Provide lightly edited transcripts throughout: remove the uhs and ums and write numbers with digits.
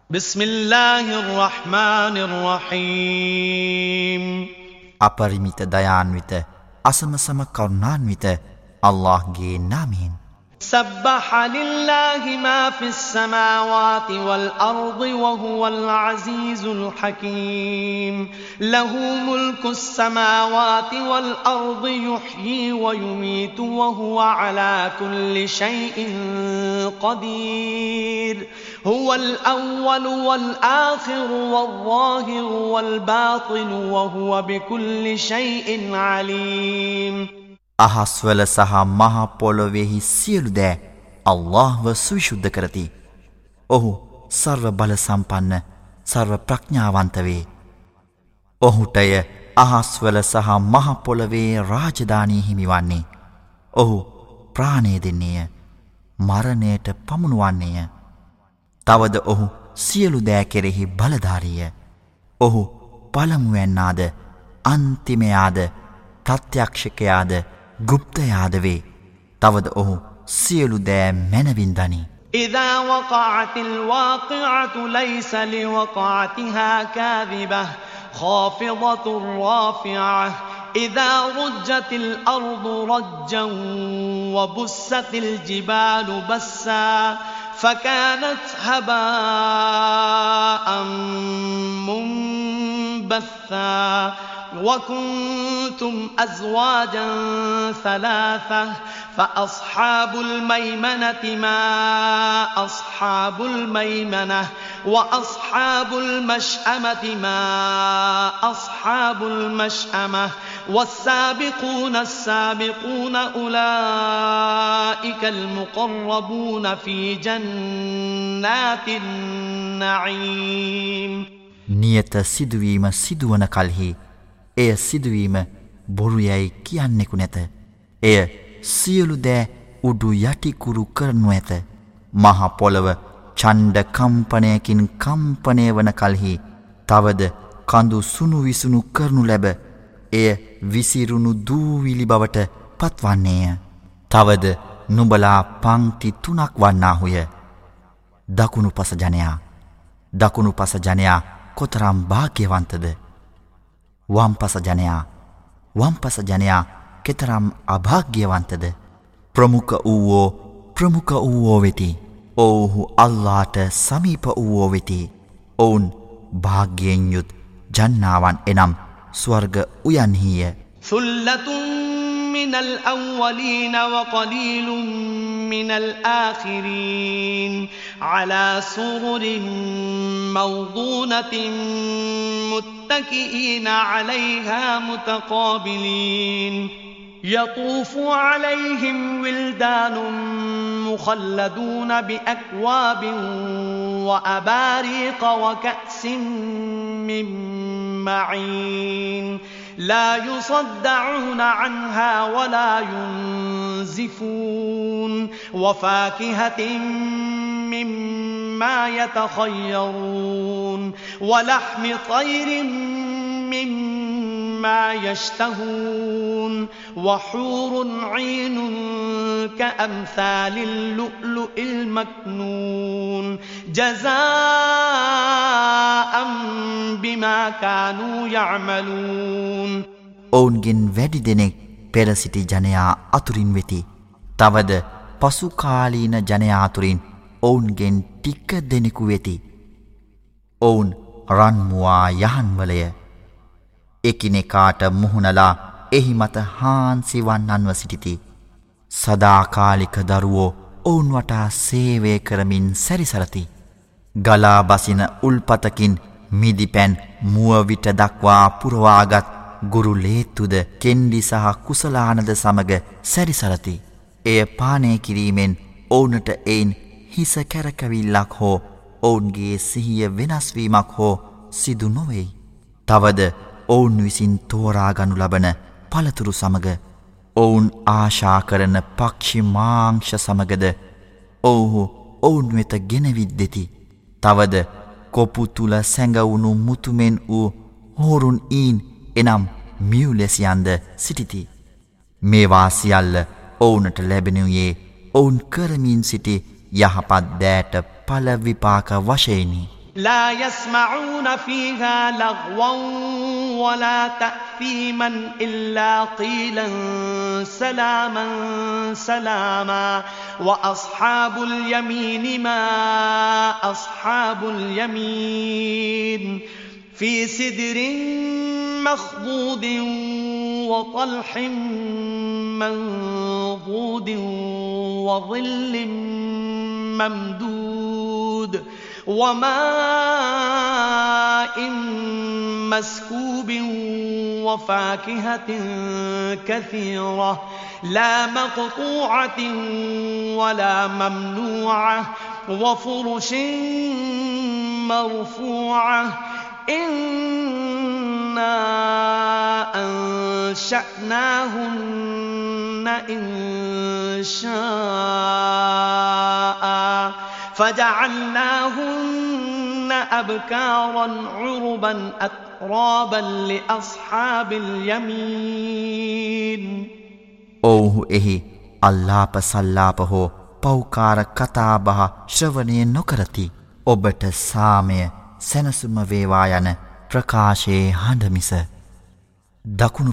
بسم الله الرحمن الرحيم අපරිමිත දයාන්විත අසමසම කරුණාන්විත අල්ලාහ්ගේ නාමයෙන් سبح لله ما في السماوات والأرض وهو العزيز الحكيم له ملك السماوات والأرض يحيي ويميت وهو على كل شيء قدير هو الأول والآخر والظاهر والباطن وهو بكل شيء عليم අහස්වල සහ මහ පොළොවේහි සියලු දෑ අල්ලාහ්ව සවිසුද්ධ කරති. ඔහු සර්ව බල සම්පන්න සර්ව ප්‍රඥාවන්ත වේ. ඔහුටය අහස්වල සහ මහ පොළොවේ රාජධානී හිමිවන්නේ. ඔහු ප්‍රාණය දෙන්නේය. මරණයට පමුණුවන්නේය. තවද ඔහු සියලු දෑ කෙරෙහි බලධාරීය. ඔහු පළමුවැන්නාද අන්තිමයාද ප්‍රත්‍යක්ෂකයාද ගුප්තයාද වේ. තවද ඔහු සියලු දෑ මැනවින් දනී. إذا وقعت الواقعة ليس لوقعتها كاذبة خافضة رافعة إذا رجت الأرض رجا وبست الجبال بسا فكانت هباء منبثا وكنتم أزواجا ثلاثة فأصحاب الميمنة ما أصحاب الميمنة وأصحاب المشأمة ما أصحاب المشأمة والسابقون السابقون أولئك المقربون في جنات النعيم නියත සිදුවීම සිදුවන කල්හි එය සිදුවීම බොරුයයි කියන්නෙකු නැත. එය සියලු දෑ උඩු යටිකුරු කරනු ඇත. මහ පොළව ඡණ්ඩ කම්පනයකින් කම්පනය වන කල්හි තවද කඳු සුණු විසුණු කරනු ලැබ එය විසිරුණු දූවිලි බවට පත්වන්නේය. තවද නුඹලා පංක්ති 3ක් වන්නාහුය. දකුණු පස ජනයා දකුණු පස ජනයා කොතරම් භාග්‍යවන්තද. වම්පස ජනයා කෙතරම් අභාග්‍යවන්තද. ප්‍රමුඛ වූවෝ වෙති. ඔවුහු අල්ලාහට සමීප වූවෝ වෙති. ඔවුන් භාග්‍යයෙන් යුත් ජන්නාවන් එනම් ස්වර්ග උයන්හිය. ثلة من الأولين وقليل من الآخرين على سرر موضونة متكئين عليها متقابلين يطوف عليهم ولدان مخلدون بأكواب وأباريق وكأس من معين لا يصدعون عنها ولا ينزفون وفاكهة مما يتخيرون ولحم طير مما يشتهون وحور عين كأمثال اللؤلؤ المكنون جزاء بما كانوا يعملون ඔවුන්ගෙන් වැඩි දෙනෙක් පෙර සිටි ජනයා අතුරින් වෙති. තවද පසුකාලීන ජනයා අතුරින් ඔවුන්ගෙන් ටික දෙනෙකු වෙති. ඔවුන් රන්මුවා යහන්වලය. එකිනෙකාට මුහුණලා එහි මත හාන්සි වන්නන්ව සිටිති. සදාකාලික දරුවෝ ඔවුන් වටා සේවය කරමින් සැරිසරති. ගලා බසින උල්පතකින් මිදිපැන් මුවවිට දක්වා පුරවාගත් ගුරු ලේත්තුද කෙන්ඩි සහ කුසලානද සමග සැරිසරති. එය පානය කිරීමෙන් ඔවුනට එයින් හිස කැරකවිල්ලක් හෝ ඔවුන්ගේ සිහිය වෙනස්වීමක් හෝ සිදු නොවෙයි. තවද ඔවුන් විසින් තෝරාගනු ලබන පළතුරු සමග ඔවුන් ආශා කරන පක්ෂි මාංශ සමගද ඔවුහු ඔවුන් වෙත ගෙනවිත් දෙති. තවද කොපු තුල සැඟවුණු මුතුමෙන් වූ හෝරුන් ඊන් එනම් මියුලෙසියන්ද සිටිති. මේවා සියල්ල ඔවුනට ලැබෙනුයේ ඔවුන් කරමින් සිටි යහපත් දෑට පල විපාක වශයෙනි. لا يسمعون فيها لغوا ولا تأثيما إلا قيلا سلاما سلاما وأصحاب اليمين ما أصحاب اليمين في سدر مخضود وطلح منضود وظل ممدود وماء مسكوب وفاكهة كثيرة لا مقطوعة ولا ممنوعة وفرش مرفوعة إنا أنشأناهن إنشاء فجعلناهن أبكارا عربا أترابا لأصحاب اليمين ඔවුහු එහි අල්ලාප සල්ලාප හෝ පෞකාර කතාබහ ශ්‍රවණය නොකරති. ඔබට සාමය සැනසුම වේවා යන ප්‍රකාශයේ හඬ මිස. දකුණු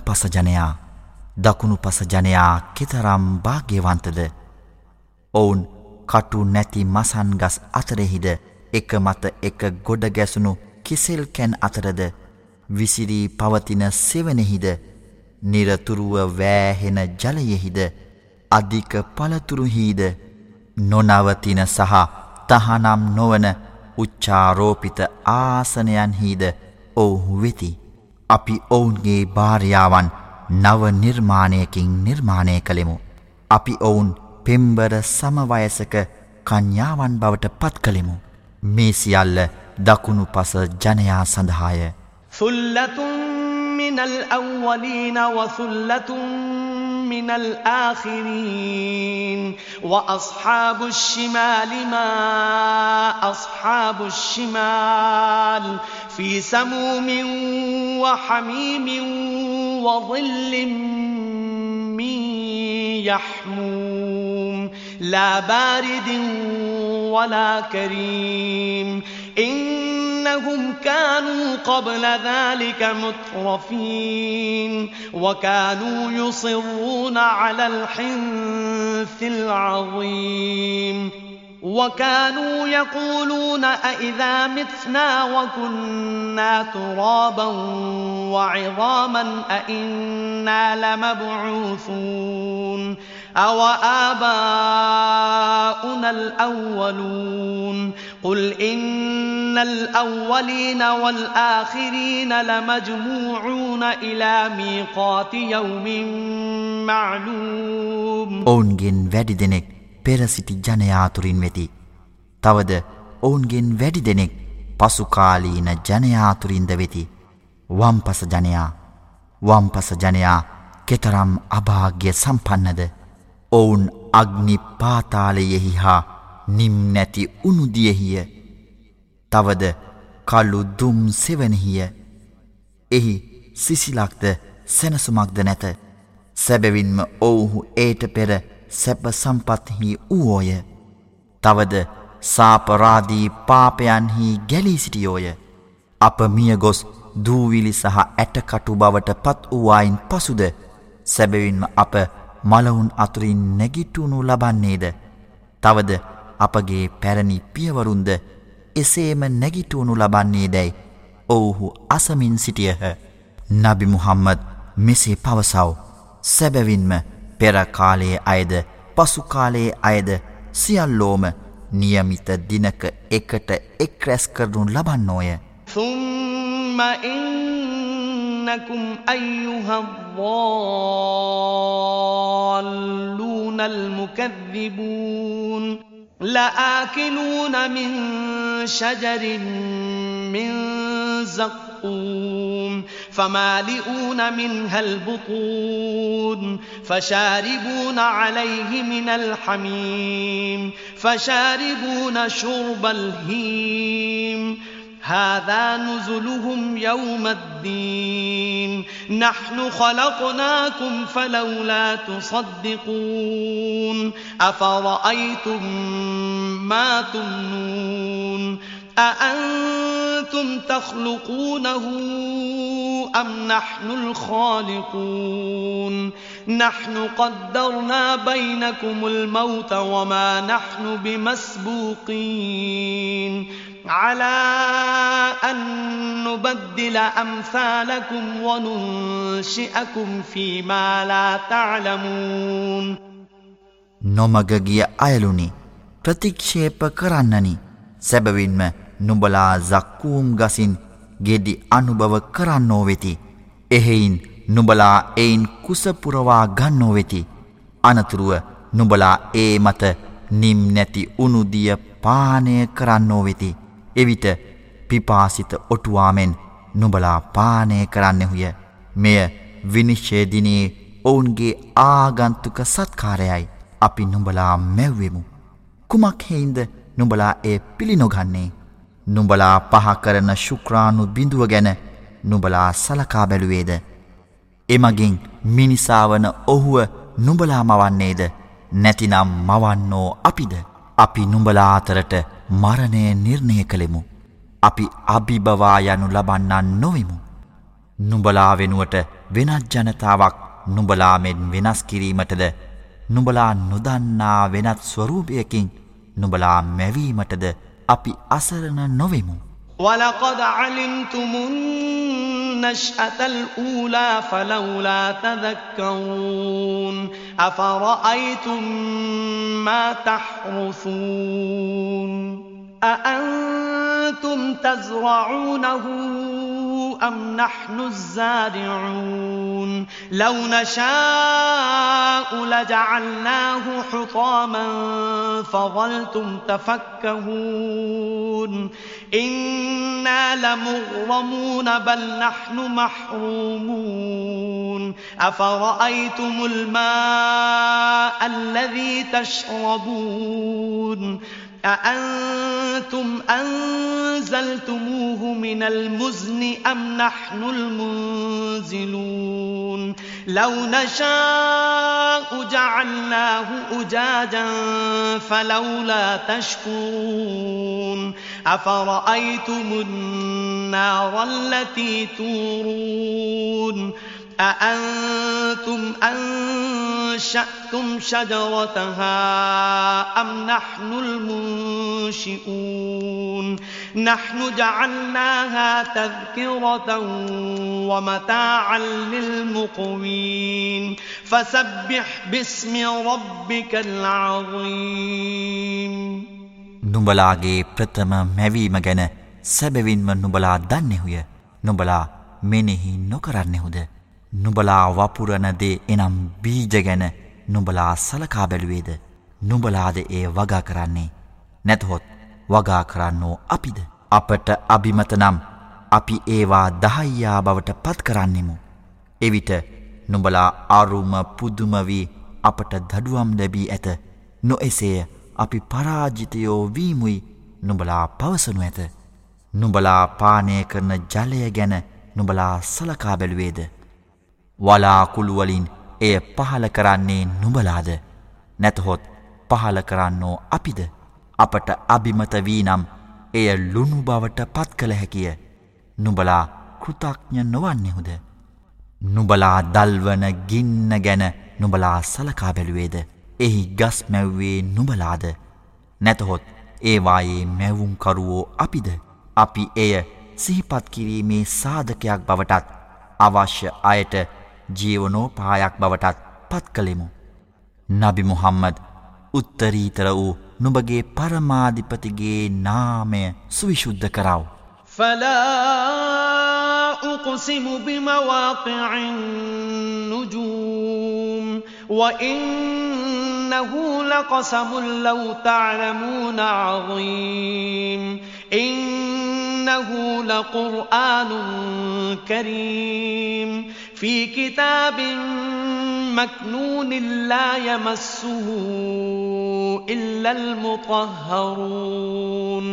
පස ජනයා කෙතරම් භාග්‍යවන්තද. ඔවුන් කටු නැති මසන් ගස් අතරෙහිද එක මත එක ගොඩ ගැසුණු කිසෙල් කැන් අතරද විසිරී පවතින සෙවනෙහිද නිරතුරුව වෑහෙන ජලයෙහිද අධික පළතුරුහිද නොනවතින සහ තහනම් නොවන උච්චාරෝපිත ආසනයන්හිද ඔවුහු වෙති. අපි ඔවුන්ගේ භාර්යාවන් නව නිර්මාණයකින් නිර්මාණය කළෙමු. අපි ඔවුන් පෙම්බර සමවයසක කන්‍යාවන් බවට පත් කළෙමු. මේ සියල්ල දකුණු පස ජනයා සඳහාය. ثُلَّةٌ مِّنَ الْأَوَّلِينَ وَثُلَّةٌ مِّنَ الْآخِرِينَ وَأَصْحَابُ الشِّمَالِ مَا أَصْحَابُ الشِّمَالِ فِي سَمُومٍ وَحَمِيمٍ وَظِلٍّ مِّن يَحْمُومٍ لا بارد ولا كريم إنهم كانوا قبل ذلك مترفين وكانوا يصرون على الحنث العظيم وكانوا يقولون أئذا متنا وكنا ترابا وعظاما أئنا لمبعوثون أو آباؤنا الأولون قل إن الأولين والآخرين لمجموعون إلى ميقات يوم معلوم ඔවුන්ගෙන් වැඩි දෙනෙක් පෙර සිටි ජනයාතුරින් වෙති. තවද ඔවුන්ගෙන් වැඩි දෙනෙක් පසුකාලීන ජනයාතුරින්ද වෙති. වම්පස ජනයා කෙතරම් අභාග්‍ය සම්පන්නද. ඔවුන් අග්නි පාතාලයෙහි හා නිම් නැති උනුදියෙහිය. තවද කළු දුම් සෙවනෙහිය. එහි සිසිලක්ද සැනසුමක්ද නැත. සැබවින්ම ඔවුහු ඒට පෙර සැප සම්පත්හි වූෝය. තවද සාපරාදී පාපයන්හි ගැලී සිටියෝය. අප මියගොස් දූවිලි සහ ඇටකටු බවට පත් වූවායින් පසුද සැබවින්ම අප මලවුන් අතුරින් නැගිටුණු ලබන්නේද. තවද අපගේ පැරණි පියවරුන්ද එසේම නැගිටුණු ලබන්නේ දැයි ඔවුහු අසමින් සිටියහ. නබි මුහම්මද් මෙසේ පවසව. සැබවින්ම පෙර කාලයේ අයද පසු කාලයේ අයද සියල්ලෝම නියමිත දිනක එකට එක් රැස් කරනු ලබන්නෝය. ثُمَّ إِنَّكُمْ أَيُّهَا الضَّالُّونَ الْمُكَذِّبُونَ لَآكِلُونَ مِنْ شَجَرٍ مِّنْ زَقُّومٍ فَمَالِئُونَ مِنْهَا الْبُطُونَ فَشَارِبُونَ عَلَيْهِ مِنَ الْحَمِيمِ فَشَارِبُونَ شُرْبَ الْهِيمِ هذا نزلهم يوم الدين نحن خلقناكم فلولا تصدقون أفرأيتم ما تمنون أأنتم تخلقونه أم نحن الخالقون نحن قدرنا بينكم الموت وما نحن بمسبوقين على أن نبدل أمثالكم وننشئكم فيما لا تعلمون නොමග ගිය අයලුනි ප්‍රතික්ෂේප කරන්නනි සැබවින්ම නුඹලා සක්කූම් ගසින් ගෙඩි අනුභව කරන්නෝ වෙති එහෙයින් නුඹලා එයින් කුස පුරවා ගන්නෝ වෙති අනතුරුව නුඹලා ඒ මත නිම් නැති උණුදිය පානය කරන්නෝ වෙති එවිට පිපාසිත ඔටුවාමෙන් නුඹලා පානය කරන්නෙහුය මෙය විනිශ්චය දිනේ ඔවුන්ගේ ආගන්තුක සත්කාරයයි අපි නුඹලා මැව්වෙමු කුමක් හේින්ද නුඹලා ඒ පිළිනොගන්නේ නුඹලා පහ කරන ශුක්‍රාණු බිඳුව ගැන නුඹලා සලකා බැලුවේද එමගින් මිනිසාවන ඔහුව නුඹලා මවන්නේද නැතිනම් මවන්නෝ අපිද අපි නුඹලා අතරට මරණය නිර්ණය කළෙමු අපි අභිබවා යනු ලබන්නන් නොවෙමු නුඹලා වෙනුවට වෙනත් ජනතාවක් නුඹලා මෙන් වෙනස් කිරීමටද නුඹලා නොදන්නා වෙනත් ස්වරූපයකින් නුඹලා මැවීමටද අපි අසරණ නොවෙමු وَلَقَدْ عَلِمْتُمُ النَّشْأَةَ الْأُولَى فَلَوْلَا تَذَكَّرُونَ أَفَرَأَيْتُمْ مَا تَحْرُثُونَ أَأَنْتُمْ تَزْرَعُونَهُ أَمْ نَحْنُ الزَّارِعُونَ لَوْ نَشَاءُ لَجَعَلْنَاهُ حُطَامًا فَظَلْتُمْ تَفَكَّهُونَ إِنَّا لَمُغْرَمُونَ بَلْ نَحْنُ مَحْرُومُونَ أَفَرَأَيْتُمُ الْمَاءَ الَّذِي تَشْرَبُونَ أأنتم أنزلتموه من المزن أم نحن المنزلون لو نشاء جعلناه أجاجا فلولا تشكرون أفرأيتم النار التي تورون أأنتم أنشأتم شجرتها أم نحن المنشئون نحن جعلناها تذكرة ومتاعا للمقوين فسبح باسم ربك العظيم නුඹලාගේ ප්‍රථම මැවීම ගැන සැබවින්ම නුඹලා දන්නෙහුය නුඹලා මෙනෙහි නොකරන්නෙහුද නුඹලා වපුරන දේ එනම් බීජ ගැන නුඹලා සලකා බැලුවේද නුඹලාද ඒ වගා කරන්නේ නැතහොත් වගා කරන්නෝ අපිද අපට අභිමත නම් අපි ඒවා දහයියා බවට පත් කරන්නෙමු එවිට නුඹලා අරුම පුදුම වී අපට දඩුවම් ලැබී ඇත නොඑසේය අපි පරාජිතයෝ වීමුයි නුඹලා පවසනු ඇත නුඹලා පානය කරන ජලය ගැන නුඹලා සලකා බැලුවේද වලාකුළු වලින් එය පහල කරන්නේ නුඹලාද නැතහොත් පහල කරන්නෝ අපිද අපට අභිමත වී නම් එය ලුණු බවට පත් කළ හැකිය නුඹලා කෘතඥ නොවන්නේහුද නුඹලා දල්වන ගින්න ගැන නුඹලා සලකා බැලුවේද එහි ගස් මැව්වේ නුඹලාද නැතහොත් ඒවායේ මැවුම්කරුවෝ අපිද අපි එය සිහිපත් කිරීමේ සාධකයක් බවටත් අවශ්‍ය අයට ජීවනෝපායක් බවටත් පත් කළෙමු නබි මුහම්මද් උත්තරීතර වූ නුඹගේ පරමාධිපතිගේ නාමය සුවිශුද්ධ කරව فلا أقسم بمواقع النجوم وإنه لقسم لو تعلمون عظيم إنه لقرآن كريم في كتاب مكنون لا يمسه إلا المطهرون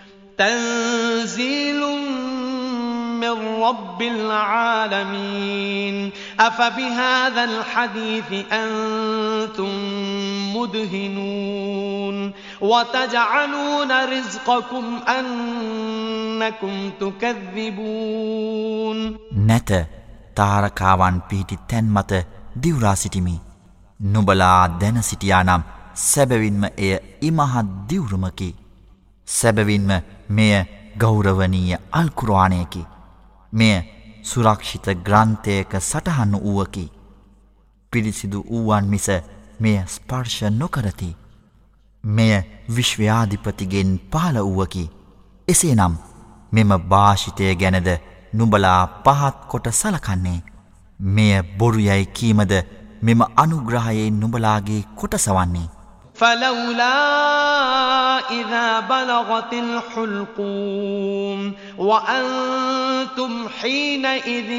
تنزيل من رب العالمين أفبهذا الحديث أنتم مدهنون وتجعلون رزقكم أنكم تكذبون නැත තාරකාවන් පිහිටි තැන් මත දිවුරා සිටිමි. නුඹලා දැන සිටියා නම් සැබවින්ම එය ඉමහත් දිවුරුමකි. සැබවින්ම මෙය ගෞරවනීය අල් කුර්ආනයකි. මෙය සුරක්ෂිත ග්‍රන්ථයක සටහන් වූවකි. පිරිසිදු වූවන් මිස මෙය ස්පර්ශ නොකරති. මෙය විශ්වයාධිපතිගෙන් පහළ වූවකි. එසේනම් මෙම භාෂිතය ගැනද නුඹලා පහත් කොට සලකන්නේ. මෙය බොරුයයි කීමද මෙම අනුග්‍රහයේ නුඹලාගේ කොටසවන්නේ. فلولا إذا بلغت الحلقوم وأنتم حينئذ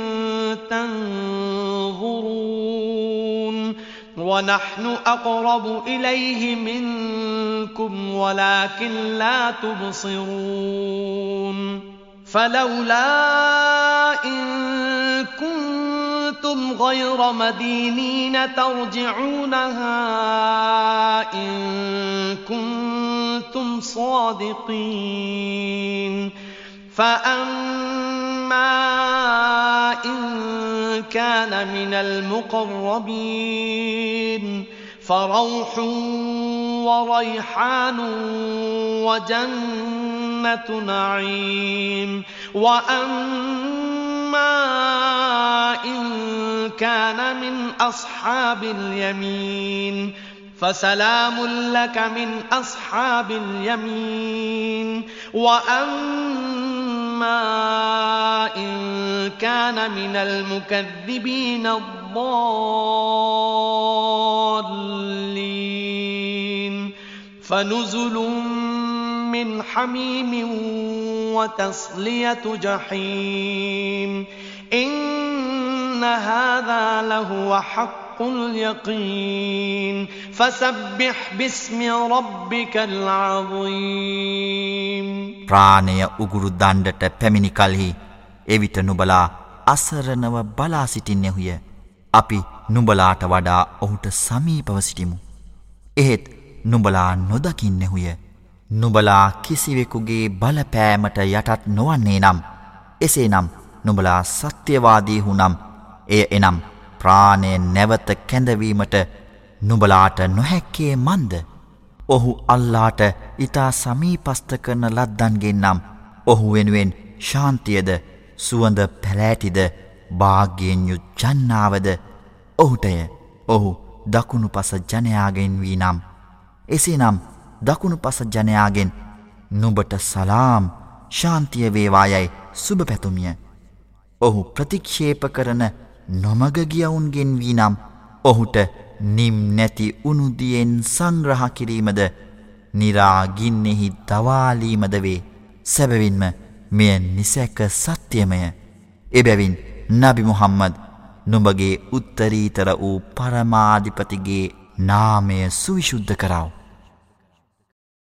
تنظرون ونحن أقرب إليه منكم ولكن لا تبصرون فلولا إن كنتم غير مدينين ترجعونها إن كنتم صادقين فأما إن كان من المقربين فروح وريحان وجنة نعيم وأما إن كان من أصحاب اليمين فسلام لك من أصحاب اليمين وأما إن كان من المكذبين الضالين فنزل من حميم وتصلية جحيم إن هذا لهو حق اليقين فسبح باسم ربك العظيم ප්‍රාණය උගුරු දණ්ඩට පැමිණි කලෙහි එවිට නුඹලා අසරණව බලා සිටින්නේහුය. අපි නුඹලාට වඩා ඔහුට සමීපව සිටිමු. එහෙත් නුඹලා නොදකින්නේහුය. නුඹලා කිසිවෙකුගේ බලපෑමට යටත් නොවන්නේ නම් එසේනම් නුඹලා සත්‍යවාදීහු නම් එය එනම් ප්‍රාණය නැවත කැඳවීමට නුඹලාට නොහැක්කේ මන්ද? ඔහු අල්ලාට ඉතා සමීපස්ත කරන ලද්දන්ගෙන් නම් ඔහු වෙනුවෙන් ශාන්තියද සුවඳ පැලෑටිද භාග්‍යයෙන් යුත් ජන්නාවද ඔහුටය. ඔහු දකුණු පස ජනයාගෙන් වී නම් එසේනම් දකුණු පස ජනයාගෙන් නුඹට සලාම් ශාන්තිය වේවායයි සුබ පැතුමිය. ඔහු ප්‍රතික්ෂේප කරන නොමග ගියවුන්ගෙන් වී නම් ඔහුට නිම් නැති උනුදියෙන් සංග්‍රහ කිරීමද නිරාගින්නෙහි දවාලීමද වේ. සැබවින්ම මෙය නිසැක සත්‍යමය. එබැවින් නබි මුහම්මද් නුඹගේ උත්තරීතර වූ පරමාධිපතිගේ නාමය සුවිශුද්ධ කරව.